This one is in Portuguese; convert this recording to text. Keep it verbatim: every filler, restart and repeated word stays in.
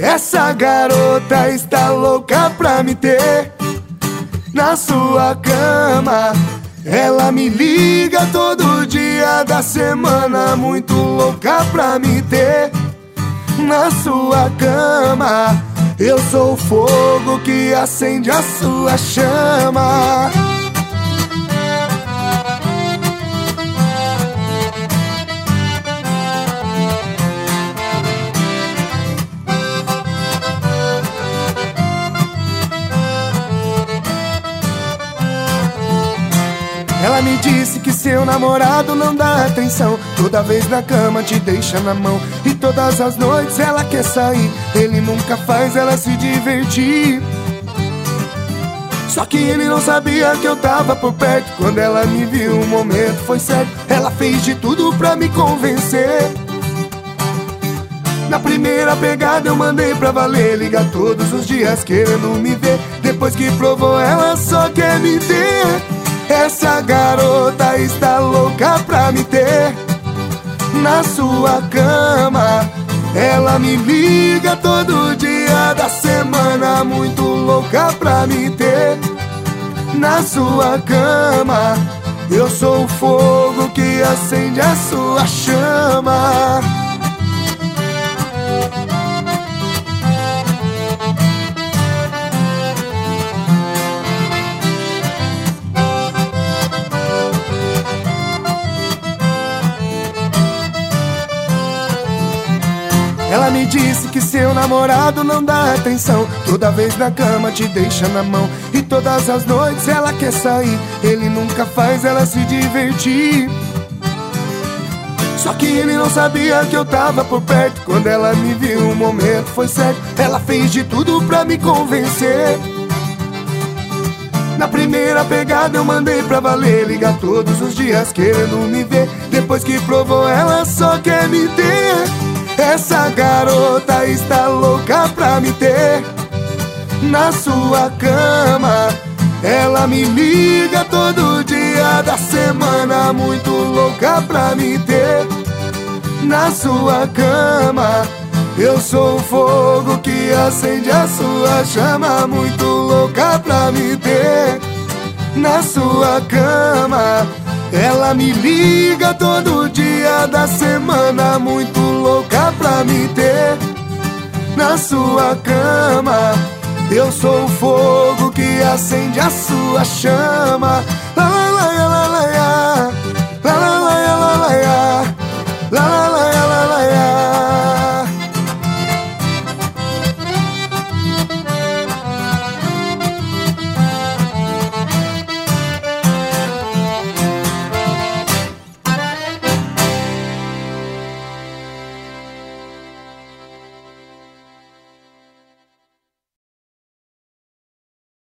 Essa garota está louca pra me ter na sua cama. Ela me liga todo dia da semana, muito louca pra me ter na sua cama. Eu sou o fogo que acende a sua chama. Ela me disse que seu namorado não dá atenção, toda vez na cama te deixa na mão, e todas as noites ela quer sair, ele nunca faz ela se divertir. Só que ele não sabia que eu tava por perto. Quando ela me viu, o momento foi certo. Ela fez de tudo pra me convencer. Na primeira pegada eu mandei pra valer, ligar todos os dias querendo me ver. Depois que provou, ela só quer me ter. Essa garota está louca pra me ter na sua cama. Ela me liga todo dia da semana, muito louca pra me ter na sua cama. Eu sou o fogo que acende a sua chama. Ela me disse que seu namorado não dá atenção, toda vez na cama te deixa na mão, e todas as noites ela quer sair, ele nunca faz ela se divertir. Só que ele não sabia que eu tava por perto. Quando ela me viu, o momento foi certo. Ela fez de tudo pra me convencer. Na primeira pegada eu mandei pra valer, ligar todos os dias querendo me ver. Depois que provou, ela só quer me ter. Essa garota está louca pra me ter na sua cama. Ela me liga todo dia da semana, muito louca pra me ter na sua cama. Eu sou o fogo que acende a sua chama, muito louca pra me ter na sua cama. Ela me liga todo dia da semana, muito louca pra me ter na sua cama. Eu sou o fogo que acende a sua chama.